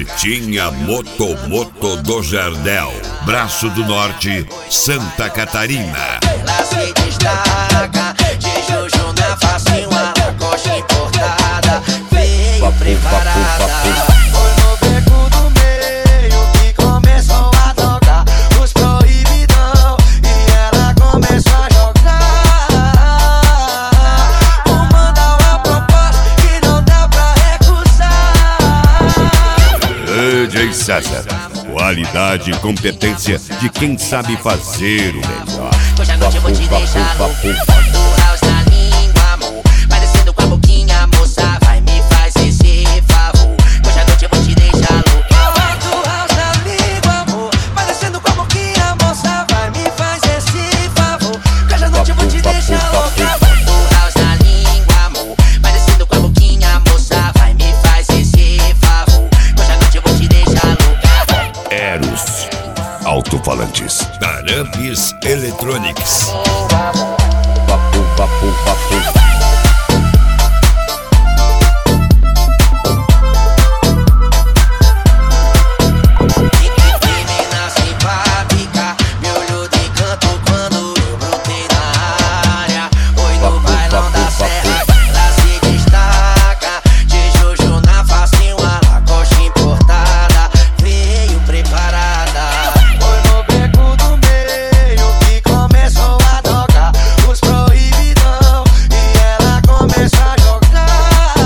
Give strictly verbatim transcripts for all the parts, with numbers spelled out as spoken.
Carretinha Moto Moto do Jardel, Braço do Norte, Santa Catarina. Ela se destaca, de Juju na facinho, a coxa importada, veio preparada. Foi no beco do meio que começou a tocar os proibidão e ela começou a jogar. Um mandar uma proposta que não dá pra recusar. D J César, qualidade e competência de quem sabe fazer o melhor. Hoje à noite eu vou te deixar louco. Bota o house na língua, amor, parecendo com a boquinha, moça, vai me faz esse favor. Hoje à noite eu vou te deixar louco. Bota o house na língua, amor, parecendo com a boquinha, moça, vai me faz esse favor. Hoje à noite eu vou te deixar louco. Bota o house na língua, amor, parecendo com a boquinha, moça, vai me faz esse favor. Hoje à noite eu vou te deixar louca. Eros Alto-falantes, Tarampes Electronics. Papo, papo, papo. Menina simpática, me olhou de canto quando eu brotei na área. Oi no bailão da serra, ela se destaca, de Juju na facinho, a coxa importada, veio preparada. Foi no beco do meio que começou a tocar os proibidão e ela começou a jogar.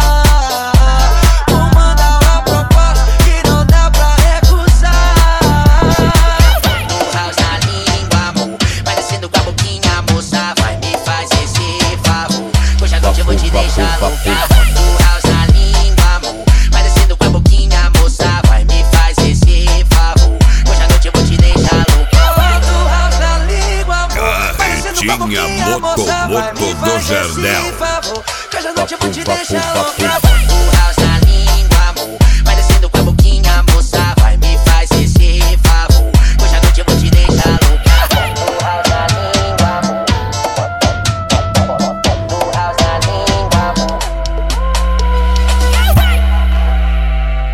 Um mandar uma proposta que não dá pra recusar. O house na língua, amor, parecendo com a boquinha, moça, vai me faz esse favor. Hoje à noite eu vou te deixar louca. O house na língua, amor, parecendo com a boquinha, moça, vai me faz esse favor. Hoje à noite eu vou te deixar louca. Bota o house na língua, amor, parecendo com a Carretinha boquinha, Moto moça, vai Moto me do faz Jardel. esse favor. Hoje à noite eu vou te Papo, deixar papo, louca. papo.